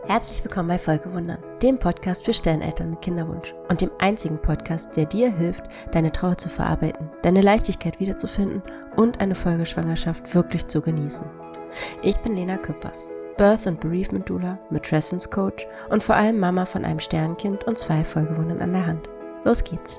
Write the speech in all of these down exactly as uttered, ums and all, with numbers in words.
Herzlich willkommen bei Folgewundern, dem Podcast für Stelleneltern mit Kinderwunsch und dem einzigen Podcast, der dir hilft, deine Trauer zu verarbeiten, deine Leichtigkeit wiederzufinden und eine Folgeschwangerschaft wirklich zu genießen. Ich bin Lena Küppers, Birth- und Bereavement Doula, Matrescence Coach und vor allem Mama von einem Sternkind und zwei Folgewundern an der Hand. Los geht's!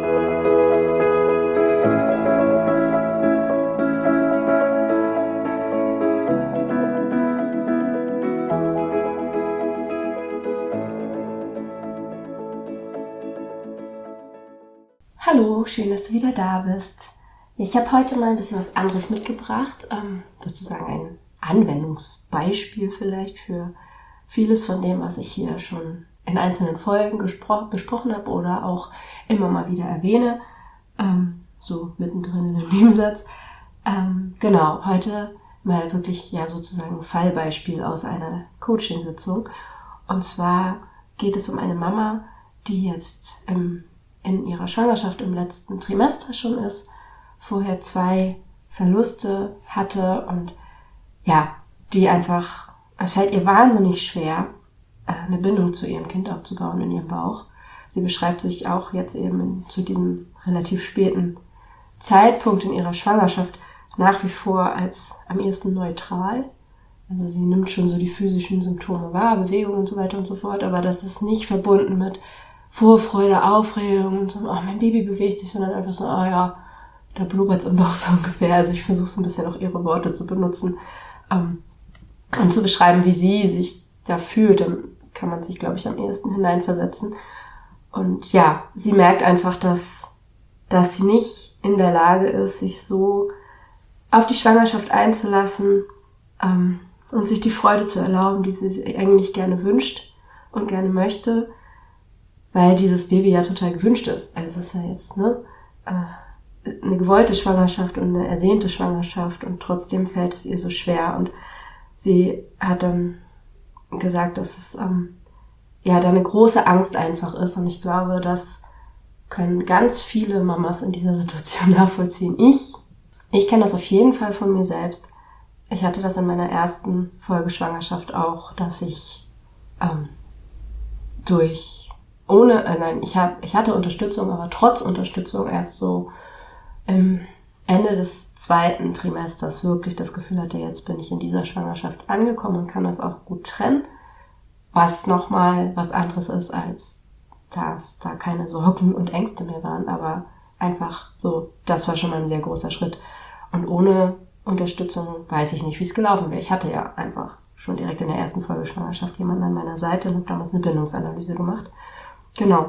Hallo, schön, dass du wieder da bist. Ich habe heute mal ein bisschen was anderes mitgebracht, ähm, sozusagen ein Anwendungsbeispiel vielleicht für vieles von dem, was ich hier schon in einzelnen Folgen gespro- besprochen habe oder auch immer mal wieder erwähne, ähm, so mittendrin in dem Nebensatz. Ähm, genau, heute mal wirklich ja sozusagen ein Fallbeispiel aus einer Coaching-Sitzung. Und zwar geht es um eine Mama, die jetzt im in ihrer Schwangerschaft im letzten Trimester schon ist, vorher zwei Verluste hatte und ja, die einfach, es fällt ihr wahnsinnig schwer, eine Bindung zu ihrem Kind aufzubauen in ihrem Bauch. Sie beschreibt sich auch jetzt eben in, zu diesem relativ späten Zeitpunkt in ihrer Schwangerschaft nach wie vor als am ehesten neutral. Also sie nimmt schon so die physischen Symptome wahr, Bewegung und so weiter und so fort, aber das ist nicht verbunden mit Vorfreude, Aufregung und so, oh, mein Baby bewegt sich, sondern einfach so, oh ja, da blubbert's im Bauch so ungefähr. Also ich versuche so ein bisschen auch ihre Worte zu benutzen ähm, und zu beschreiben, wie sie sich da fühlt. Dann kann man sich, glaube ich, am ehesten hineinversetzen. Und ja, sie merkt einfach, dass, dass sie nicht in der Lage ist, sich so auf die Schwangerschaft einzulassen ähm, und sich die Freude zu erlauben, die sie eigentlich gerne wünscht und gerne möchte, weil dieses Baby ja total gewünscht ist. Also es ist ja jetzt ne, eine gewollte Schwangerschaft und eine ersehnte Schwangerschaft und trotzdem fällt es ihr so schwer. Und sie hat dann gesagt, dass es ähm, ja da eine große Angst einfach ist. Und ich glaube, das können ganz viele Mamas in dieser Situation nachvollziehen. Ich, ich kenne das auf jeden Fall von mir selbst. Ich hatte das in meiner ersten Folgeschwangerschaft auch, dass ich ähm, durch Ohne, äh, nein, ich hab, ich hatte Unterstützung, aber trotz Unterstützung erst so im Ende des zweiten Trimesters wirklich das Gefühl hatte, jetzt bin ich in dieser Schwangerschaft angekommen und kann das auch gut trennen, was nochmal was anderes ist, als dass da keine Sorgen und Ängste mehr waren, aber einfach so, das war schon mal ein sehr großer Schritt. Und ohne Unterstützung weiß ich nicht, wie es gelaufen wäre. Ich hatte ja einfach schon direkt in der ersten Folgeschwangerschaft jemanden an meiner Seite und habe damals eine Bindungsanalyse gemacht. Genau.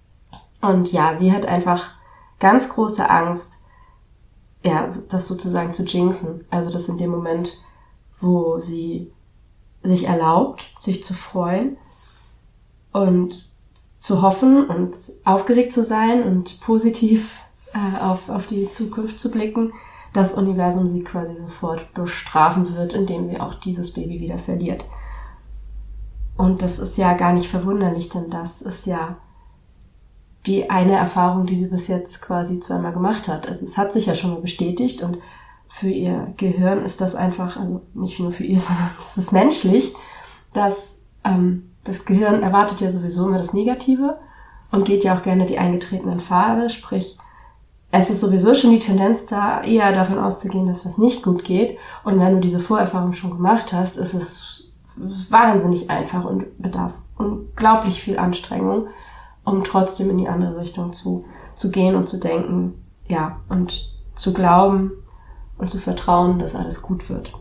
Und ja, sie hat einfach ganz große Angst, ja, das sozusagen zu jinxen. Also das in dem Moment, wo sie sich erlaubt, sich zu freuen und zu hoffen und aufgeregt zu sein und positiv äh, auf, auf die Zukunft zu blicken, das Universum sie quasi sofort bestrafen wird, indem sie auch dieses Baby wieder verliert. Und das ist ja gar nicht verwunderlich, denn das ist ja die eine Erfahrung, die sie bis jetzt quasi zweimal gemacht hat. Also es hat sich ja schon mal bestätigt und für ihr Gehirn ist das einfach, also nicht nur für ihr, sondern es ist menschlich, dass ähm, das Gehirn erwartet ja sowieso immer das Negative und geht ja auch gerne die eingetretenen Pfade, sprich es ist sowieso schon die Tendenz da, eher davon auszugehen, dass was nicht gut geht. Und wenn du diese Vorerfahrung schon gemacht hast, ist es wahnsinnig einfach und bedarf unglaublich viel Anstrengung, um trotzdem in die andere Richtung zu, zu gehen und zu denken, ja, und zu glauben und zu vertrauen, dass alles gut wird.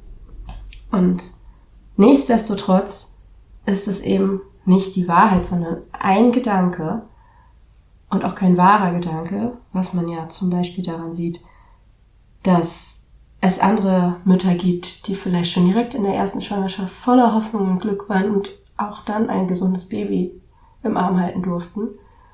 Und nichtsdestotrotz ist es eben nicht die Wahrheit, sondern ein Gedanke und auch kein wahrer Gedanke, was man ja zum Beispiel daran sieht, dass es andere Mütter gibt, die vielleicht schon direkt in der ersten Schwangerschaft voller Hoffnung und Glück waren und auch dann ein gesundes Baby im Arm halten durften.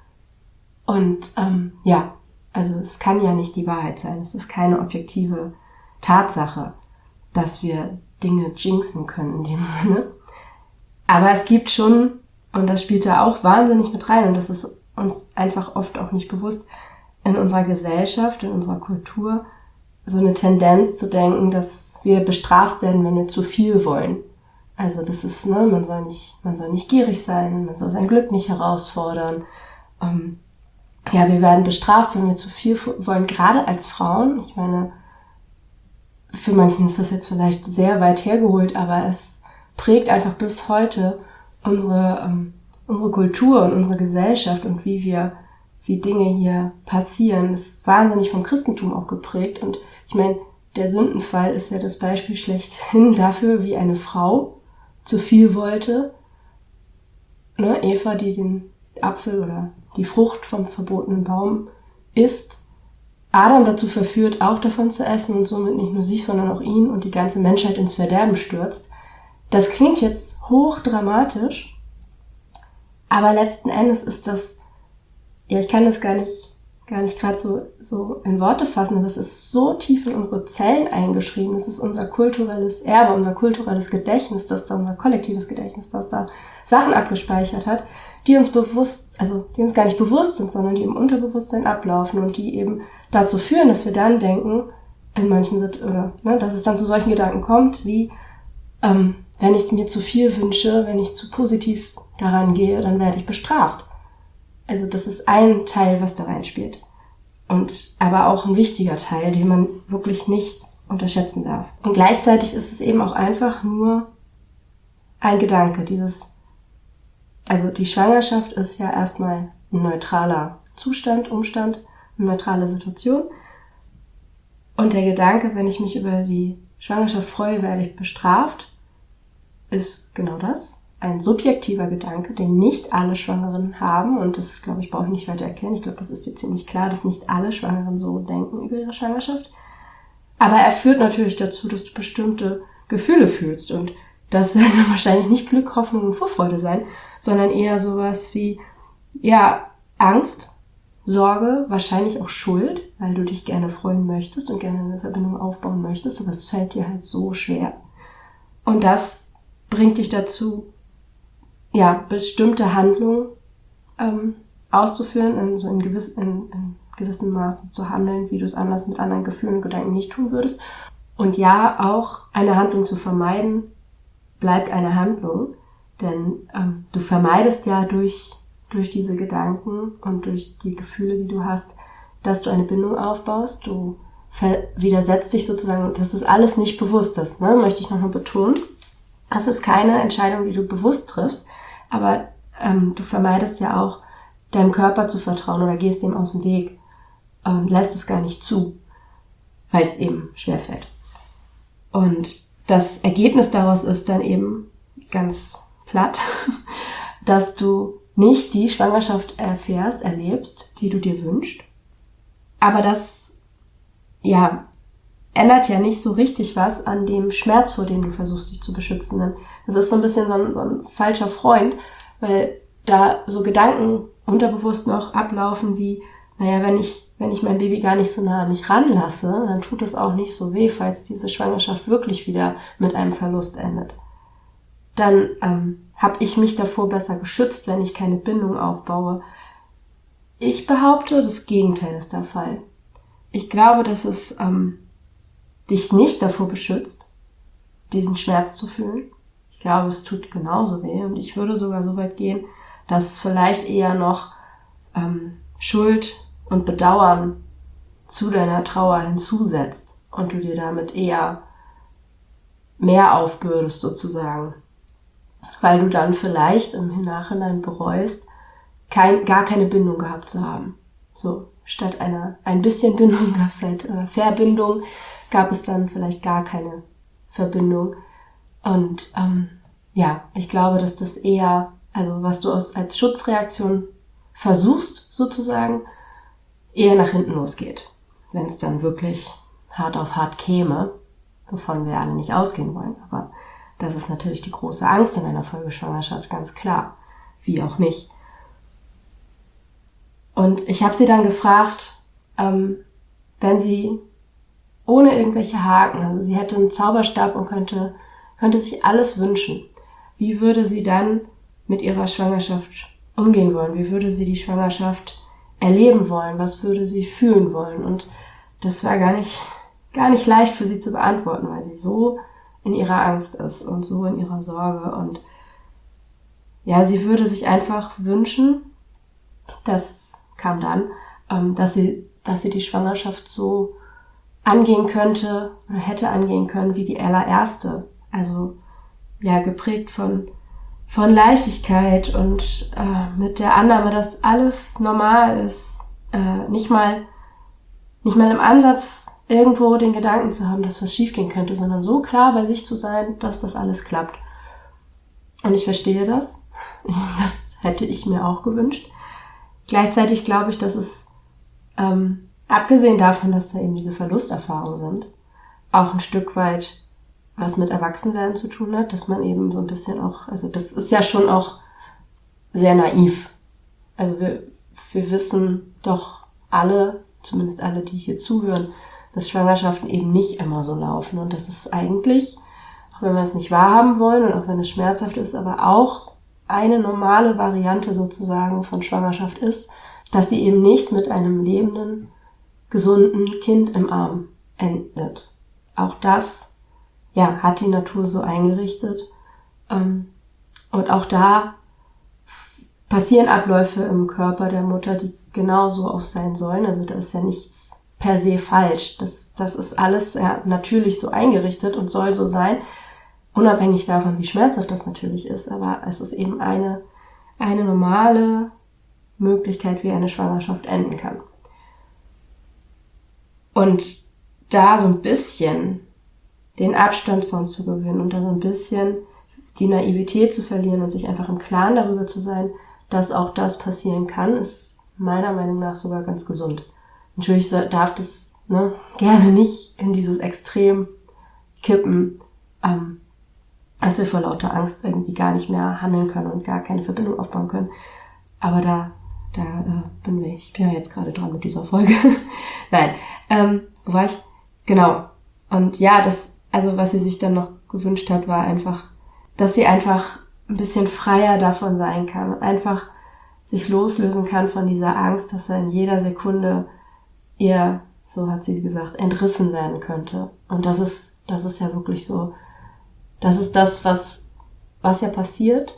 Und ähm, ja, also es kann ja nicht die Wahrheit sein. Es ist keine objektive Tatsache, dass wir Dinge jinxen können in dem Sinne. Aber es gibt schon, und das spielt da auch wahnsinnig mit rein, und das ist uns einfach oft auch nicht bewusst, in unserer Gesellschaft, in unserer Kultur, so eine Tendenz zu denken, dass wir bestraft werden, wenn wir zu viel wollen. Also das ist, ne, man soll nicht, man soll nicht gierig sein, man soll sein Glück nicht herausfordern. Ähm, ja, wir werden bestraft, wenn wir zu viel wollen, gerade als Frauen. Ich meine, für manchen ist das jetzt vielleicht sehr weit hergeholt, aber es prägt einfach bis heute unsere, ähm, unsere Kultur und unsere Gesellschaft und wie wir, wie Dinge hier passieren. Das ist wahnsinnig vom Christentum auch geprägt. Und ich meine, der Sündenfall ist ja das Beispiel schlechthin dafür, wie eine Frau zu viel wollte. Ne, Eva, die den Apfel oder die Frucht vom verbotenen Baum isst, Adam dazu verführt, auch davon zu essen und somit nicht nur sich, sondern auch ihn und die ganze Menschheit ins Verderben stürzt. Das klingt jetzt hochdramatisch, aber letzten Endes ist das, ja, ich kann das gar nicht, gar nicht gerade so, so in Worte fassen, aber es ist so tief in unsere Zellen eingeschrieben. Es ist unser kulturelles Erbe, unser kulturelles Gedächtnis, das da, unser kollektives Gedächtnis, das da Sachen abgespeichert hat, die uns bewusst, also die uns gar nicht bewusst sind, sondern die im Unterbewusstsein ablaufen und die eben dazu führen, dass wir dann denken, in manchen Situationen, oder ne, dass es dann zu solchen Gedanken kommt, wie ähm, wenn ich mir zu viel wünsche, wenn ich zu positiv daran gehe, dann werde ich bestraft. Also das ist ein Teil, was da reinspielt. Und aber auch ein wichtiger Teil, den man wirklich nicht unterschätzen darf. Und gleichzeitig ist es eben auch einfach nur ein Gedanke, dieses Also die Schwangerschaft ist ja erstmal ein neutraler Zustand, Umstand, eine neutrale Situation. Und der Gedanke, wenn ich mich über die Schwangerschaft freue, werde ich bestraft, ist genau das. Ein subjektiver Gedanke, den nicht alle Schwangeren haben. Und das, glaube ich, brauche ich nicht weiter erklären. Ich glaube, das ist dir ziemlich klar, dass nicht alle Schwangeren so denken über ihre Schwangerschaft. Aber er führt natürlich dazu, dass du bestimmte Gefühle fühlst. Und das werden dann wahrscheinlich nicht Glück, Hoffnung und Vorfreude sein, sondern eher sowas wie, ja, Angst, Sorge, wahrscheinlich auch Schuld, weil du dich gerne freuen möchtest und gerne eine Verbindung aufbauen möchtest, aber es fällt dir halt so schwer. Und das bringt dich dazu, ja, bestimmte Handlungen ähm, auszuführen, in, so in, gewiss, in, in gewissem Maße zu handeln, wie du es anders mit anderen Gefühlen und Gedanken nicht tun würdest. Und ja, auch eine Handlung zu vermeiden, bleibt eine Handlung, denn ähm, du vermeidest ja durch, durch diese Gedanken und durch die Gefühle, die du hast, dass du eine Bindung aufbaust. Du ver- widersetzt dich sozusagen, das ist alles nicht Bewusstes, ne? Möchte ich nochmal betonen. Das ist keine Entscheidung, die du bewusst triffst, aber ähm, du vermeidest ja auch, deinem Körper zu vertrauen oder gehst dem aus dem Weg, ähm, lässt es gar nicht zu, weil es eben schwerfällt. Und das Ergebnis daraus ist dann eben ganz platt, dass du nicht die Schwangerschaft erfährst, erlebst, die du dir wünschst. Aber das, ja, ändert ja nicht so richtig was an dem Schmerz, vor dem du versuchst, dich zu beschützen. Denn das ist so ein bisschen so ein, so ein falscher Freund, weil da so Gedanken unterbewusst noch ablaufen wie, naja, wenn ich, wenn ich mein Baby gar nicht so nah an mich ranlasse, dann tut es auch nicht so weh, falls diese Schwangerschaft wirklich wieder mit einem Verlust endet. Dann ähm, habe ich mich davor besser geschützt, wenn ich keine Bindung aufbaue. Ich behaupte, das Gegenteil ist der Fall. Ich glaube, dass es ähm, dich nicht davor beschützt, diesen Schmerz zu fühlen. Ich glaube, es tut genauso weh und ich würde sogar so weit gehen, dass es vielleicht eher noch ähm, Schuld und Bedauern zu deiner Trauer hinzusetzt und du dir damit eher mehr aufbürdest sozusagen, weil du dann vielleicht im Nachhinein bereust, kein, gar keine Bindung gehabt zu haben. So, statt einer ein bisschen Bindung gab es halt äh, Verbindung, gab es dann vielleicht gar keine Verbindung. Und ähm, ja, ich glaube, dass das eher, also was du aus, als Schutzreaktion versuchst sozusagen, eher nach hinten losgeht, wenn es dann wirklich hart auf hart käme, wovon wir alle nicht ausgehen wollen. Aber das ist natürlich die große Angst in einer Folgeschwangerschaft, ganz klar, wie auch nicht. Und ich habe sie dann gefragt, ähm, wenn sie ohne irgendwelche Haken, also sie hätte einen Zauberstab und könnte, könnte sich alles wünschen, wie würde sie dann mit ihrer Schwangerschaft umgehen wollen? Wie würde sie die Schwangerschaft erleben wollen? Was würde sie fühlen wollen? Und das war gar nicht, gar nicht leicht für sie zu beantworten, weil sie so in ihrer Angst ist und so in ihrer Sorge. Und ja, sie würde sich einfach wünschen, das kam dann, ähm, dass sie, dass sie die Schwangerschaft so angehen könnte oder hätte angehen können wie die allererste. Also ja, geprägt von, von Leichtigkeit und äh, mit der Annahme, dass alles normal ist. Äh, nicht mal, nicht mal im Ansatz irgendwo den Gedanken zu haben, dass was schiefgehen könnte, sondern so klar bei sich zu sein, dass das alles klappt. Und ich verstehe das. Das hätte ich mir auch gewünscht. Gleichzeitig glaube ich, dass es, ähm, abgesehen davon, dass da eben diese Verlusterfahrungen sind, auch ein Stück weit was mit Erwachsenwerden zu tun hat, dass man eben so ein bisschen auch, also das ist ja schon auch sehr naiv. Also wir, wir wissen doch alle, zumindest alle, die hier zuhören, dass Schwangerschaften eben nicht immer so laufen und dass es eigentlich, auch wenn wir es nicht wahrhaben wollen und auch wenn es schmerzhaft ist, aber auch eine normale Variante sozusagen von Schwangerschaft ist, dass sie eben nicht mit einem lebenden, gesunden Kind im Arm endet. Auch das, ja, hat die Natur so eingerichtet. Und auch da passieren Abläufe im Körper der Mutter, die genauso auch sein sollen. Also da ist ja nichts per se falsch. Das, das ist alles ja natürlich so eingerichtet und soll so sein, unabhängig davon, wie schmerzhaft das natürlich ist. Aber es ist eben eine, eine normale Möglichkeit, wie eine Schwangerschaft enden kann. Und da so ein bisschen den Abstand von zu gewinnen und dann so ein bisschen die Naivität zu verlieren und sich einfach im Klaren darüber zu sein, dass auch das passieren kann, ist meiner Meinung nach sogar ganz gesund. Natürlich darf das ne, gerne nicht in dieses Extrem kippen, ähm, dass wir vor lauter Angst irgendwie gar nicht mehr handeln können und gar keine Verbindung aufbauen können. Aber da, da äh, bin ich, ich bin ja jetzt gerade dran mit dieser Folge. Nein, ähm, wo war ich? Genau. Und ja, das, also was sie sich dann noch gewünscht hat, war einfach, dass sie einfach ein bisschen freier davon sein kann und einfach sich loslösen kann von dieser Angst, dass er in jeder Sekunde ihr, so hat sie gesagt, entrissen werden könnte. Und das ist, das ist ja wirklich so, das ist das, was, was ja passiert,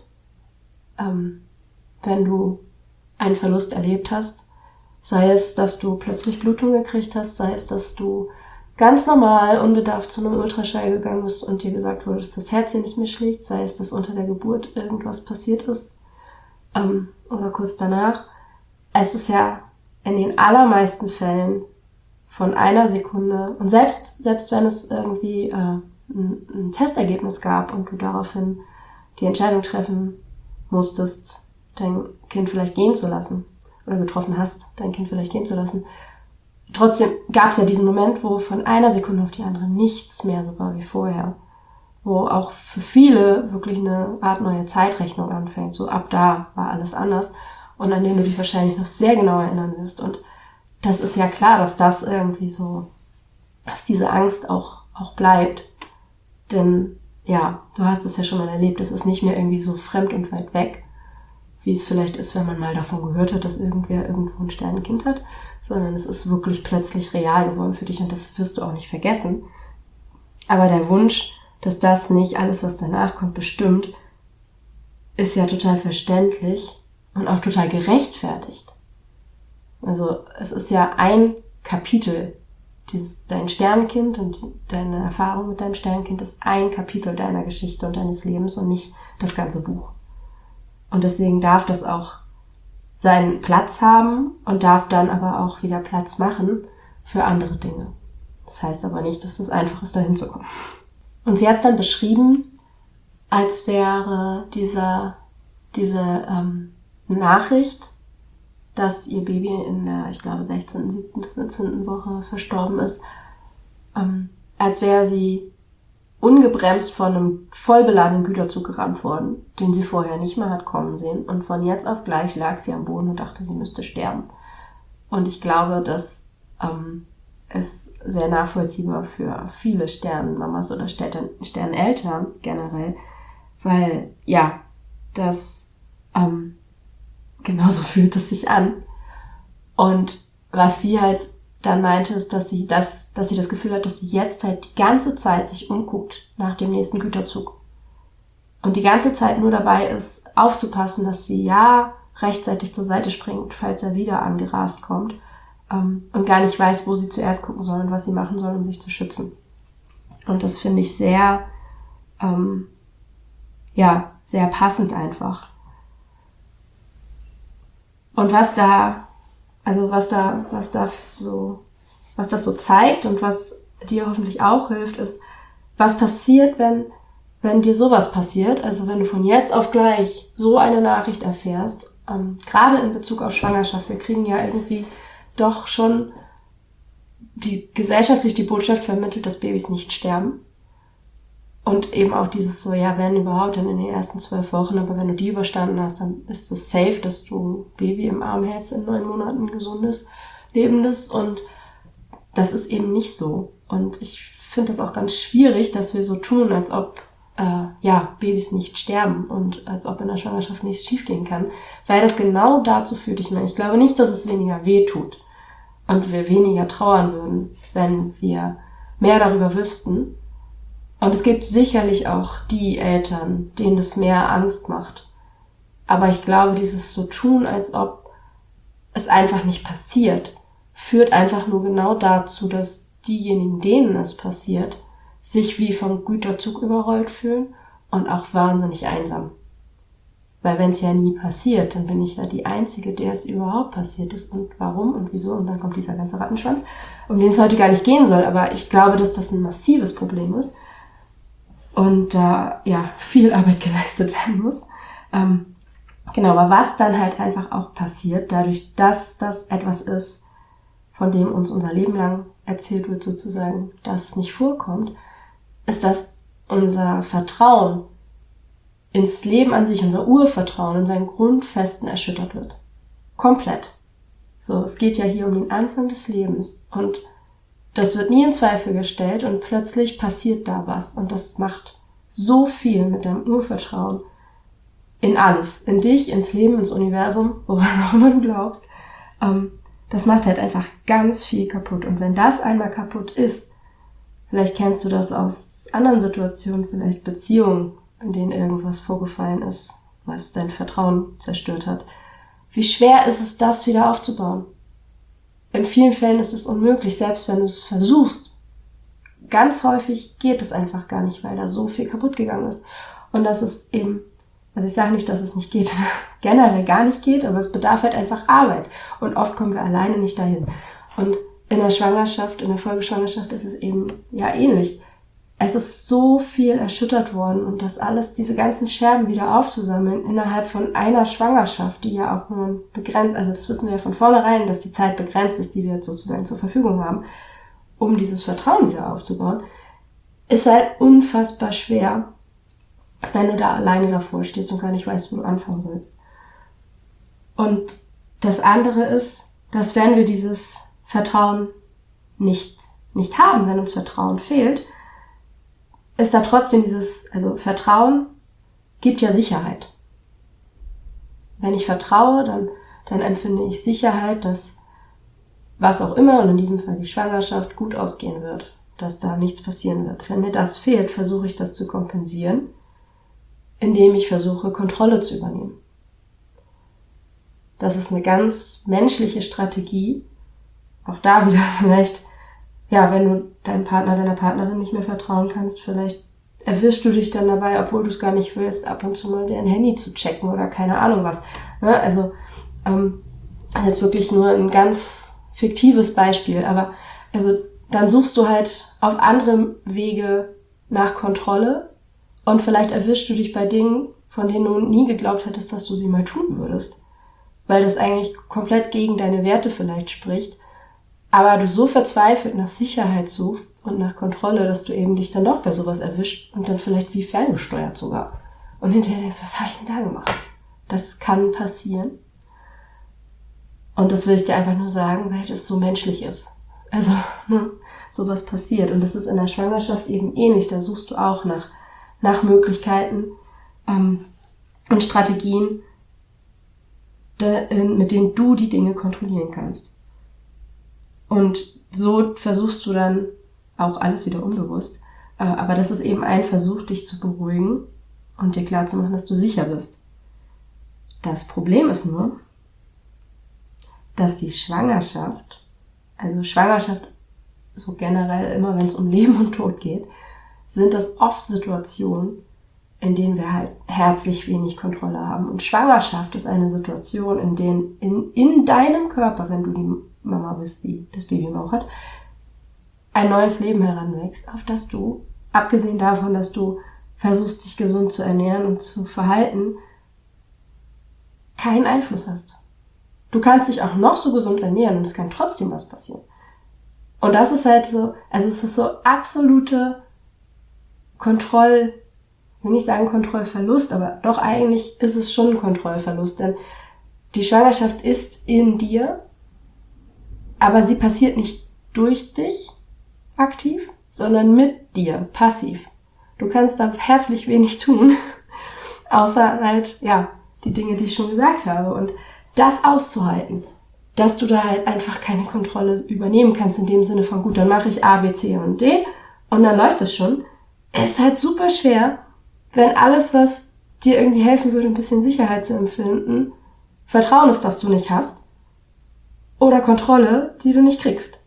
ähm, wenn du einen Verlust erlebt hast. Sei es, dass du plötzlich Blutung gekriegt hast, sei es, dass du ganz normal, unbedarft zu einem Ultraschall gegangen bist und dir gesagt wurde, dass das Herz hier nicht mehr schlägt, sei es, dass unter der Geburt irgendwas passiert ist ähm, oder kurz danach. Es ist ja in den allermeisten Fällen von einer Sekunde und selbst selbst wenn es irgendwie äh, ein, ein Testergebnis gab und du daraufhin die Entscheidung treffen musstest, dein Kind vielleicht gehen zu lassen oder getroffen hast, dein Kind vielleicht gehen zu lassen, trotzdem gab es ja diesen Moment, wo von einer Sekunde auf die andere nichts mehr so war wie vorher. Wo auch für viele wirklich eine Art neue Zeitrechnung anfängt. So ab da war alles anders. Und an den du dich wahrscheinlich noch sehr genau erinnern wirst. Und das ist ja klar, dass das irgendwie so, dass diese Angst auch, auch bleibt. Denn ja, du hast es ja schon mal erlebt. Es ist nicht mehr irgendwie so fremd und weit weg, wie es vielleicht ist, wenn man mal davon gehört hat, dass irgendwer irgendwo ein Sternenkind hat, sondern es ist wirklich plötzlich real geworden für dich und das wirst du auch nicht vergessen. Aber der Wunsch, dass das nicht alles, was danach kommt, bestimmt, ist ja total verständlich und auch total gerechtfertigt. Also es ist ja ein Kapitel, dieses, dein Sternenkind und deine Erfahrung mit deinem Sternenkind ist ein Kapitel deiner Geschichte und deines Lebens und nicht das ganze Buch. Und deswegen darf das auch seinen Platz haben und darf dann aber auch wieder Platz machen für andere Dinge. Das heißt aber nicht, dass es einfach ist, dahin zu kommen. Und sie hat es dann beschrieben, als wäre dieser, diese ähm, Nachricht, dass ihr Baby in der, ich glaube, sechzehnten, siebzehnten, vierzehnten Woche verstorben ist, ähm, als wäre sie ungebremst von einem vollbeladenen Güterzug gerammt worden, den sie vorher nicht mehr hat kommen sehen. Und von jetzt auf gleich lag sie am Boden und dachte, sie müsste sterben. Und ich glaube, das ähm, ist sehr nachvollziehbar für viele Sternenmamas oder Sterneneltern generell, weil, ja, das ähm, genauso fühlt es sich an. Und was sie halt dann meinte, ist, dass sie das, dass sie das Gefühl hat, dass sie jetzt halt die ganze Zeit sich umguckt nach dem nächsten Güterzug. Und die ganze Zeit nur dabei ist, aufzupassen, dass sie ja rechtzeitig zur Seite springt, falls er wieder angerast kommt, ähm, und gar nicht weiß, wo sie zuerst gucken soll und was sie machen soll, um sich zu schützen. Und das finde ich sehr, ähm, ja, sehr passend einfach. Und was da, also was da, was da so, was das so zeigt und was dir hoffentlich auch hilft, ist, was passiert, wenn, wenn dir sowas passiert, also wenn du von jetzt auf gleich so eine Nachricht erfährst, ähm, gerade in Bezug auf Schwangerschaft. Wir kriegen ja irgendwie doch schon die gesellschaftlich die Botschaft vermittelt, dass Babys nicht sterben. Und eben auch dieses so, ja, wenn überhaupt, dann in den ersten zwölf Wochen, aber wenn du die überstanden hast, dann ist es safe, dass du ein Baby im Arm hältst in neun Monaten, ein gesundes, lebendes. Und das ist eben nicht so. Und ich finde das auch ganz schwierig, dass wir so tun, als ob äh, ja Babys nicht sterben und als ob in der Schwangerschaft nichts schiefgehen kann. Weil das genau dazu führt. Ich meine, ich glaube nicht, dass es weniger weh tut und wir weniger trauern würden, wenn wir mehr darüber wüssten. Und es gibt sicherlich auch die Eltern, denen das mehr Angst macht. Aber ich glaube, dieses so tun, als ob es einfach nicht passiert, führt einfach nur genau dazu, dass diejenigen, denen es passiert, sich wie vom Güterzug überrollt fühlen und auch wahnsinnig einsam. Weil wenn es ja nie passiert, dann bin ich ja die Einzige, der es überhaupt passiert ist und warum und wieso. Und dann kommt dieser ganze Rattenschwanz, um den es heute gar nicht gehen soll. Aber ich glaube, dass das ein massives Problem ist. Und da äh, ja viel Arbeit geleistet werden muss. Ähm, genau, aber was dann halt einfach auch passiert, dadurch, dass das etwas ist, von dem uns unser Leben lang erzählt wird sozusagen, dass es nicht vorkommt, ist, dass unser Vertrauen ins Leben an sich, unser Urvertrauen in seinen Grundfesten erschüttert wird. Komplett. So, es geht ja hier um den Anfang des Lebens und das wird nie in Zweifel gestellt und plötzlich passiert da was und das macht so viel mit deinem Urvertrauen in alles, in dich, ins Leben, ins Universum, woran auch immer du glaubst. Ähm, das macht halt einfach ganz viel kaputt und wenn das einmal kaputt ist, vielleicht kennst du das aus anderen Situationen, vielleicht Beziehungen, in denen irgendwas vorgefallen ist, was dein Vertrauen zerstört hat. Wie schwer ist es, das wieder aufzubauen? In vielen Fällen ist es unmöglich, selbst wenn du es versuchst. Ganz häufig geht es einfach gar nicht, weil da so viel kaputt gegangen ist. Und das ist eben, also ich sage nicht, dass es nicht geht, generell gar nicht geht, aber es bedarf halt einfach Arbeit. Und oft kommen wir alleine nicht dahin. Und in der Schwangerschaft, in der Folgeschwangerschaft ist es eben ja ähnlich. Es ist so viel erschüttert worden und das alles, diese ganzen Scherben wieder aufzusammeln innerhalb von einer Schwangerschaft, die ja auch nur begrenzt, also das wissen wir ja von vornherein, dass die Zeit begrenzt ist, die wir jetzt sozusagen zur Verfügung haben, um dieses Vertrauen wieder aufzubauen, ist halt unfassbar schwer, wenn du da alleine davor stehst und gar nicht weißt, wo du anfangen sollst. Und das andere ist, dass wenn wir dieses Vertrauen nicht, nicht haben, wenn uns Vertrauen fehlt, ist da trotzdem dieses, also Vertrauen gibt ja Sicherheit. Wenn ich vertraue, dann, dann empfinde ich Sicherheit, dass was auch immer, und in diesem Fall die Schwangerschaft, gut ausgehen wird, dass da nichts passieren wird. Wenn mir das fehlt, versuche ich das zu kompensieren, indem ich versuche, Kontrolle zu übernehmen. Das ist eine ganz menschliche Strategie. Auch da wieder vielleicht, ja, wenn du deinem Partner, deiner Partnerin nicht mehr vertrauen kannst, vielleicht erwischst du dich dann dabei, obwohl du es gar nicht willst, ab und zu mal dein Handy zu checken oder keine Ahnung was. Ne? Also, ähm, jetzt wirklich nur ein ganz fiktives Beispiel, aber also dann suchst du halt auf andere Wege nach Kontrolle und vielleicht erwischst du dich bei Dingen, von denen du nie geglaubt hättest, dass du sie mal tun würdest. Weil das eigentlich komplett gegen deine Werte vielleicht spricht. Aber du so verzweifelt nach Sicherheit suchst und nach Kontrolle, dass du eben dich dann doch bei sowas erwischt und dann vielleicht wie ferngesteuert sogar. Und hinterher denkst, was habe ich denn da gemacht? Das kann passieren. Und das will ich dir einfach nur sagen, weil das so menschlich ist. Also, ne, sowas passiert. Und das ist in der Schwangerschaft eben ähnlich. Da suchst du auch nach, nach Möglichkeiten ähm, und Strategien, de, in, mit denen du die Dinge kontrollieren kannst. Und so versuchst du dann auch alles wieder unbewusst. Aber das ist eben ein Versuch, dich zu beruhigen und dir klarzumachen, dass du sicher bist. Das Problem ist nur, dass die Schwangerschaft, also Schwangerschaft so generell immer, wenn es um Leben und Tod geht, sind das oft Situationen, in denen wir halt herzlich wenig Kontrolle haben. Und Schwangerschaft ist eine Situation, in der in, in deinem Körper, wenn du die Mama bist, die das Baby im Bauch hat, ein neues Leben heranwächst, auf das du, abgesehen davon, dass du versuchst, dich gesund zu ernähren und zu verhalten, keinen Einfluss hast. Du kannst dich auch noch so gesund ernähren und es kann trotzdem was passieren. Und das ist halt so, also es ist so absolute Kontroll, ich will nicht sagen Kontrollverlust, aber doch eigentlich ist es schon ein Kontrollverlust, denn die Schwangerschaft ist in dir, aber sie passiert nicht durch dich aktiv, sondern mit dir, passiv. Du kannst da herzlich wenig tun, außer halt, ja, die Dinge, die ich schon gesagt habe. Und das auszuhalten, dass du da halt einfach keine Kontrolle übernehmen kannst, in dem Sinne von, gut, dann mache ich A, B, C und D und dann läuft es schon. Es ist halt super schwer, wenn alles, was dir irgendwie helfen würde, ein bisschen Sicherheit zu empfinden, Vertrauen ist, das du nicht hast, oder Kontrolle, die du nicht kriegst.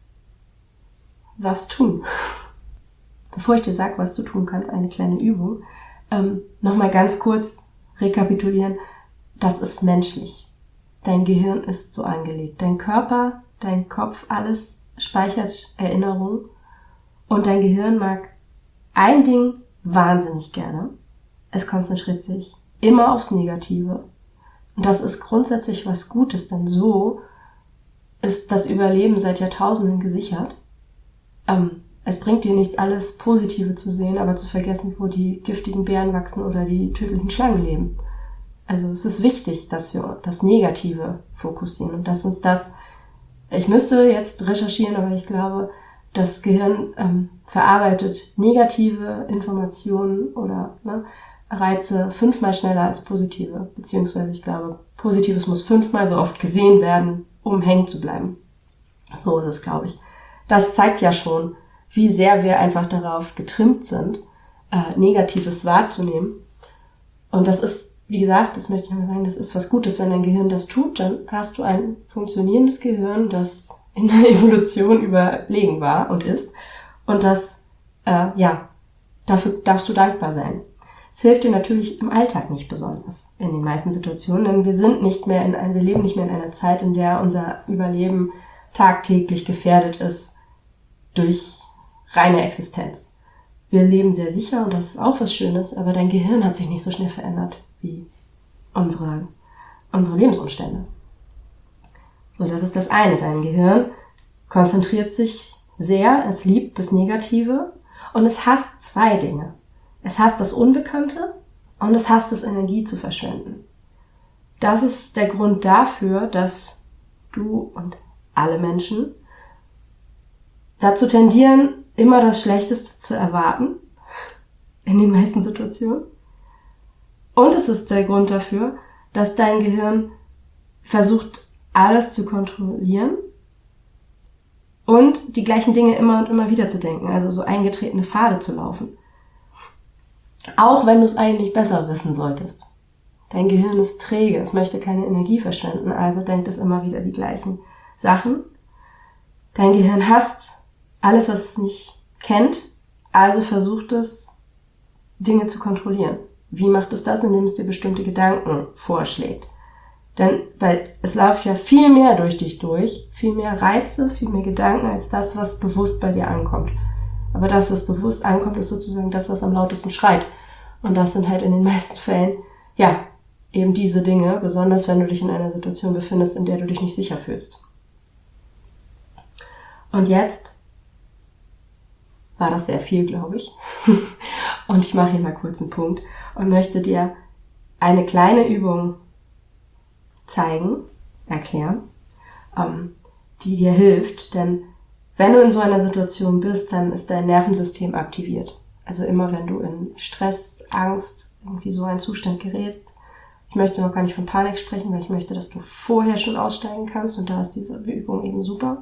Was tun? Bevor ich dir sage, was du tun kannst, eine kleine Übung, ähm, nochmal ganz kurz rekapitulieren, das ist menschlich. Dein Gehirn ist so angelegt. Dein Körper, dein Kopf, alles speichert Erinnerungen und dein Gehirn mag ein Ding wahnsinnig gerne. Es konzentriert sich immer aufs Negative. Und das ist grundsätzlich was Gutes, denn so ist das Überleben seit Jahrtausenden gesichert. Ähm, es bringt dir nichts, alles Positive zu sehen, aber zu vergessen, wo die giftigen Bären wachsen oder die tödlichen Schlangen leben. Also es ist wichtig, dass wir das Negative fokussieren und dass uns das, ich müsste jetzt recherchieren, aber ich glaube, das Gehirn ähm, verarbeitet negative Informationen oder ne, Reize fünfmal schneller als positive, beziehungsweise ich glaube, Positives muss fünfmal so oft gesehen werden, um hängen zu bleiben. So ist es, glaube ich. Das zeigt ja schon, wie sehr wir einfach darauf getrimmt sind, äh, Negatives wahrzunehmen. Und das ist, wie gesagt, das möchte ich mal sagen, das ist was Gutes, wenn dein Gehirn das tut, dann hast du ein funktionierendes Gehirn, das in der Evolution überlegen war und ist. Und das, äh, ja, dafür darfst du dankbar sein. Es hilft dir natürlich im Alltag nicht besonders, in den meisten Situationen, denn wir sind nicht mehr in ein, wir leben nicht mehr in einer Zeit, in der unser Überleben tagtäglich gefährdet ist durch reine Existenz. Wir leben sehr sicher und das ist auch was Schönes, aber dein Gehirn hat sich nicht so schnell verändert wie unsere, unsere Lebensumstände. So, das ist das eine. Dein Gehirn konzentriert sich sehr, es liebt das Negative und es hasst zwei Dinge. Es hasst das Unbekannte und es hasst es, Energie zu verschwenden. Das ist der Grund dafür, dass du und alle Menschen dazu tendieren, immer das Schlechteste zu erwarten, in den meisten Situationen. Und es ist der Grund dafür, dass dein Gehirn versucht, alles zu kontrollieren und die gleichen Dinge immer und immer wieder zu denken, also so eingetretene Pfade zu laufen. Auch wenn du es eigentlich besser wissen solltest. Dein Gehirn ist träge, es möchte keine Energie verschwenden, also denkt es immer wieder die gleichen Sachen. Dein Gehirn hasst alles, was es nicht kennt, also versucht es, Dinge zu kontrollieren. Wie macht es das? Indem es dir bestimmte Gedanken vorschlägt. Denn, weil es läuft ja viel mehr durch dich durch, viel mehr Reize, viel mehr Gedanken, als das, was bewusst bei dir ankommt. Aber das, was bewusst ankommt, ist sozusagen das, was am lautesten schreit. Und das sind halt in den meisten Fällen, ja, eben diese Dinge, besonders wenn du dich in einer Situation befindest, in der du dich nicht sicher fühlst. Und jetzt war das sehr viel, glaube ich. Und ich mache hier mal kurz einen Punkt und möchte dir eine kleine Übung zeigen, erklären, ähm, die dir hilft. Denn wenn du in so einer Situation bist, dann ist dein Nervensystem aktiviert. Also immer wenn du in Stress, Angst, irgendwie so einen Zustand gerätst. Ich möchte noch gar nicht von Panik sprechen, weil ich möchte, dass du vorher schon aussteigen kannst. Und da ist diese Übung eben super.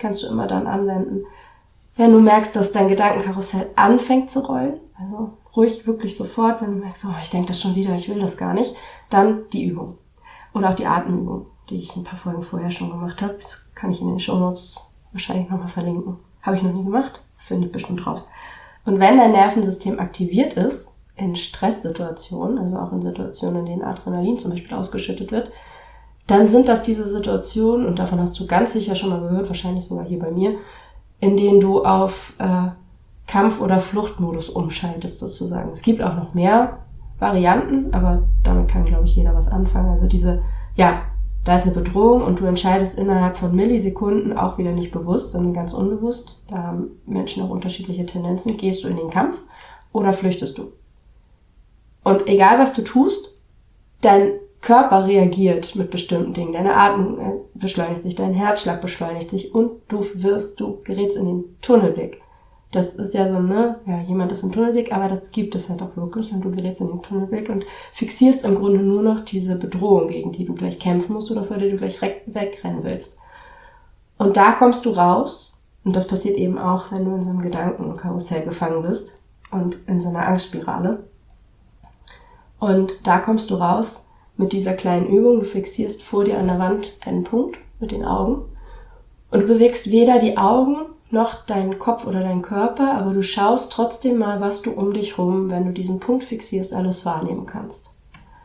kannst du immer dann anwenden, wenn du merkst, dass dein Gedankenkarussell anfängt zu rollen. Also ruhig wirklich sofort, wenn du merkst, oh, ich denke das schon wieder, ich will das gar nicht, dann die Übung. Oder auch die Atemübung, die ich ein paar Folgen vorher schon gemacht habe. Das kann ich in den Shownotes wahrscheinlich nochmal verlinken. Habe ich noch nie gemacht, finde ich bestimmt raus. Und wenn dein Nervensystem aktiviert ist, in Stresssituationen, also auch in Situationen, in denen Adrenalin zum Beispiel ausgeschüttet wird, dann sind das diese Situationen, und davon hast du ganz sicher schon mal gehört, wahrscheinlich sogar hier bei mir, in denen du auf äh, Kampf- oder Fluchtmodus umschaltest sozusagen. Es gibt auch noch mehr Varianten, aber damit kann, glaube ich, jeder was anfangen. Also diese, ja, da ist eine Bedrohung und du entscheidest innerhalb von Millisekunden, auch wieder nicht bewusst, sondern ganz unbewusst, da haben Menschen auch unterschiedliche Tendenzen, gehst du in den Kampf oder flüchtest du. Und egal, was du tust, dein Körper reagiert mit bestimmten Dingen. Deine Atmung beschleunigt sich, dein Herzschlag beschleunigt sich und du wirst, du gerätst in den Tunnelblick. Das ist ja so, ne, ja, jemand ist im Tunnelblick, aber das gibt es halt auch wirklich und du gerätst in den Tunnelblick und fixierst im Grunde nur noch diese Bedrohung, gegen die du gleich kämpfen musst oder vor der du gleich wegrennen willst. Und da kommst du raus, und das passiert eben auch, wenn du in so einem Gedankenkarussell gefangen bist und in so einer Angstspirale. Und da kommst du raus mit dieser kleinen Übung. Du fixierst vor dir an der Wand einen Punkt mit den Augen und du bewegst weder die Augen noch deinen Kopf oder deinen Körper, aber du schaust trotzdem mal, was du um dich rum, wenn du diesen Punkt fixierst, alles wahrnehmen kannst.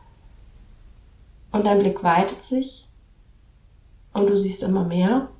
Und dein Blick weitet sich und du siehst immer mehr.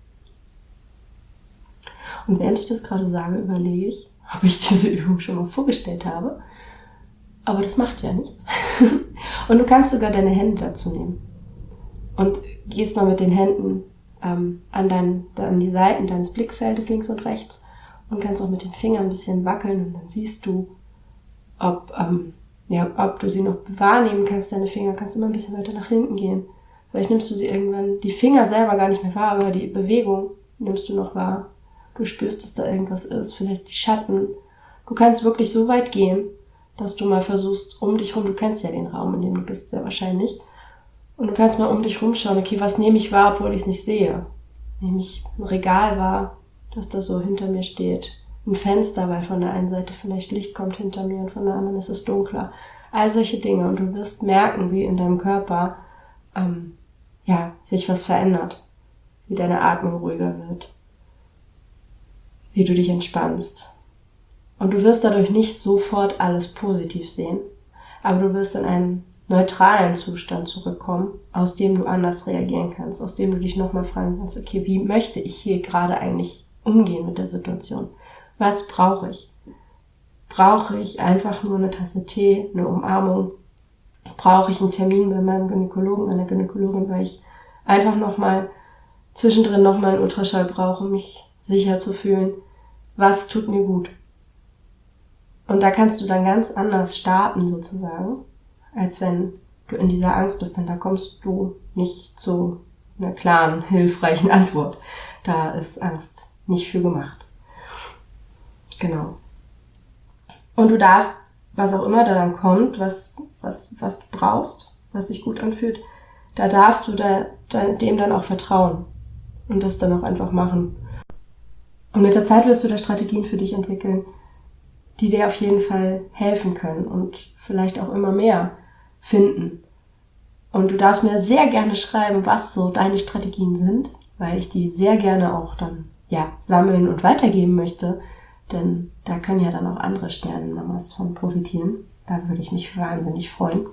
Und während ich das gerade sage, überlege ich, ob ich diese Übung schon mal vorgestellt habe. Aber das macht ja nichts. Und du kannst sogar deine Hände dazu nehmen. Und gehst mal mit den Händen ähm, an, dein, an die Seiten deines Blickfeldes links und rechts und kannst auch mit den Fingern ein bisschen wackeln und dann siehst du, ob, ähm, ja, ob du sie noch wahrnehmen kannst, deine Finger. Kannst immer ein bisschen weiter nach hinten gehen. Vielleicht nimmst du sie irgendwann, die Finger selber gar nicht mehr wahr, aber die Bewegung nimmst du noch wahr. Du spürst, dass da irgendwas ist, vielleicht die Schatten. Du kannst wirklich so weit gehen, dass du mal versuchst, um dich rum, du kennst ja den Raum, in dem du bist, sehr wahrscheinlich, und du kannst mal um dich rumschauen, okay, was nehme ich wahr, obwohl ich es nicht sehe? Nehme ich ein Regal wahr, das da so hinter mir steht, ein Fenster, weil von der einen Seite vielleicht Licht kommt hinter mir und von der anderen ist es dunkler. All solche Dinge, und du wirst merken, wie in deinem Körper ähm, ja, sich was verändert, wie deine Atmung ruhiger wird, wie du dich entspannst. Und du wirst dadurch nicht sofort alles positiv sehen, aber du wirst in einen neutralen Zustand zurückkommen, aus dem du anders reagieren kannst, aus dem du dich nochmal fragen kannst, okay, wie möchte ich hier gerade eigentlich umgehen mit der Situation? Was brauche ich? Brauche ich einfach nur eine Tasse Tee, eine Umarmung? Brauche ich einen Termin bei meinem Gynäkologen, meiner Gynäkologin, weil ich einfach nochmal zwischendrin nochmal einen Ultraschall brauche, um mich sicher zu fühlen? Was tut mir gut? Und da kannst du dann ganz anders starten sozusagen, als wenn du in dieser Angst bist, denn da kommst du nicht zu einer klaren, hilfreichen Antwort. Da ist Angst nicht für gemacht. Genau. Und du darfst, was auch immer da dann kommt, was, was, was du brauchst, was sich gut anfühlt, da darfst du da, da, dem dann auch vertrauen und das dann auch einfach machen. Und mit der Zeit wirst du da Strategien für dich entwickeln, die dir auf jeden Fall helfen können und vielleicht auch immer mehr finden. Und du darfst mir sehr gerne schreiben, was so deine Strategien sind, weil ich die sehr gerne auch dann ja sammeln und weitergeben möchte, denn da können ja dann auch andere Sternenmamas von profitieren. Da würde ich mich wahnsinnig freuen.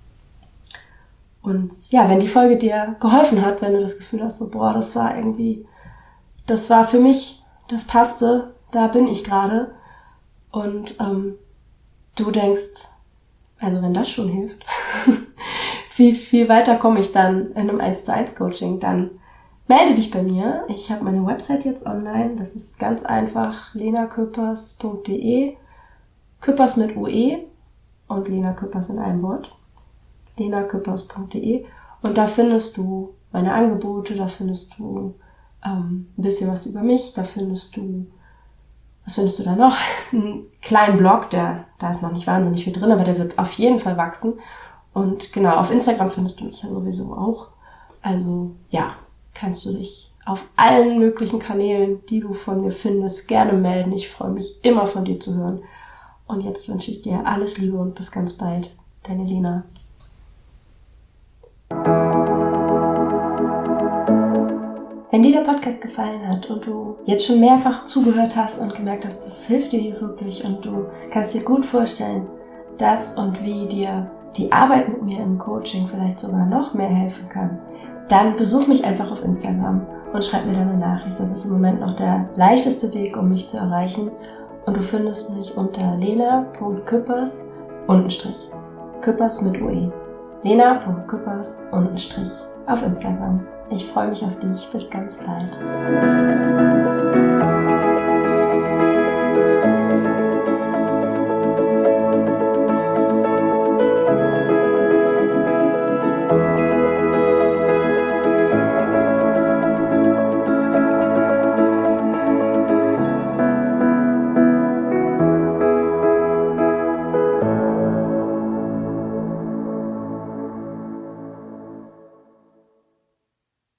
Und ja, wenn die Folge dir geholfen hat, wenn du das Gefühl hast, so boah, das war irgendwie, das war für mich, das passte, da bin ich gerade, und ähm, du denkst, also wenn das schon hilft, wie viel weiter komme ich dann in einem eins zu eins Coaching, dann melde dich bei mir. Ich habe meine Website jetzt online, das ist ganz einfach, lena küppers punkt de, Küppers mit U E und Lena Küppers in einem Wort, lena küppers punkt de, und da findest du meine Angebote, da findest du ähm, ein bisschen was über mich, da findest du Was findest du da noch? Einen kleinen Blog, der, da ist noch nicht wahnsinnig viel drin, aber der wird auf jeden Fall wachsen. Und genau, auf Instagram findest du mich ja sowieso auch. Also ja, kannst du dich auf allen möglichen Kanälen, die du von mir findest, gerne melden. Ich freue mich immer von dir zu hören. Und jetzt wünsche ich dir alles Liebe und bis ganz bald. Deine Lena. Wenn dir der Podcast gefallen hat und du jetzt schon mehrfach zugehört hast und gemerkt hast, das hilft dir hier wirklich und du kannst dir gut vorstellen, dass und wie dir die Arbeit mit mir im Coaching vielleicht sogar noch mehr helfen kann, dann besuch mich einfach auf Instagram und schreib mir deine Nachricht. Das ist im Moment noch der leichteste Weg, um mich zu erreichen. Und du findest mich unter lena punkt küppers untenstrich. Küppers mit U E. lena punkt küppers untenstrich auf Instagram. Ich freue mich auf dich. Bis ganz bald.